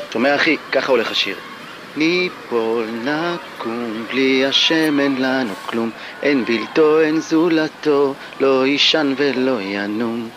שומע אחי, ככה הולך השיר. ניפול נקום, בלי השם אין לנו כלום, אין בלתו אין זולתו, לא יישן ולא ינום.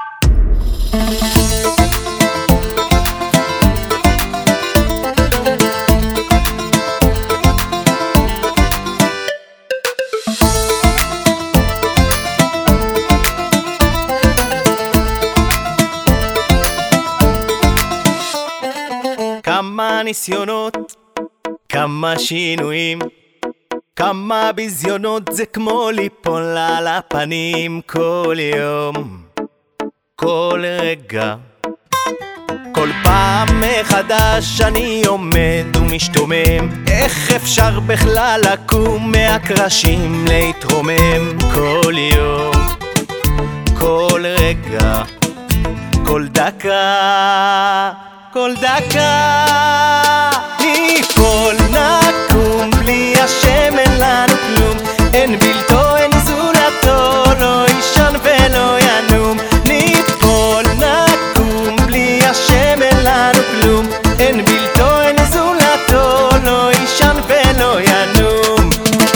כמה ניסיונות, כמה שינויים, כמה ביזיונות, זה כמו ליפול על הפנים כל יום, כל רגע. כל פעם מחדש אני עומד ומשתומם, איך אפשר בכלל לקום מהקרשים להתרומם? כל יום, כל רגע, כל דקה, כל דקה. ניפול נקום, בלי השם אין לנו כלום, אין בלתו אין זולתו, לא יישן ולא ינום. ניפול נקום, בלי השם אין לנו כלום, אין בלתו אין זולתו, לא יישן ולא ינום.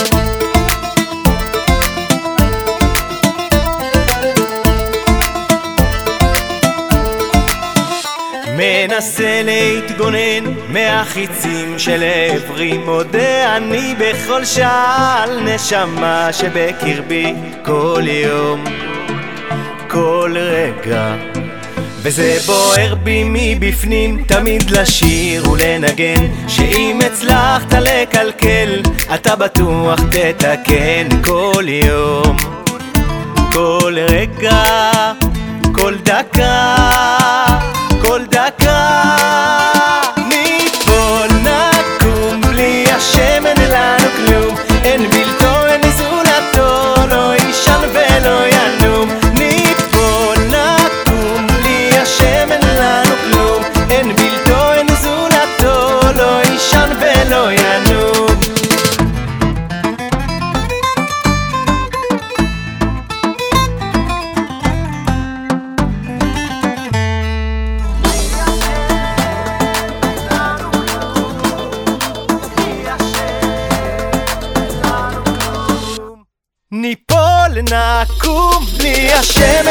מנסה להתגונן מהחיצים של עברי, מודה אני בכל שעה על נשמה שבקרבי, כל יום, כל רגע, וזה בוער בי מבפנים תמיד לשיר ולנגן, שאם הצלחת לקלקל אתה בטוח תתקן. כל יום, כל רגע, כל דקה, כל דקה. ניפול נקום, בלי השם אין לנו כלום, אין בלתו אין זולתו, לא יישן ולא ינום. ניפול נקום, בלי השם אין לנו כלום, אין בלתו אין זולתו, לא יישן ולא ינום. ניפול נקום, בלי השם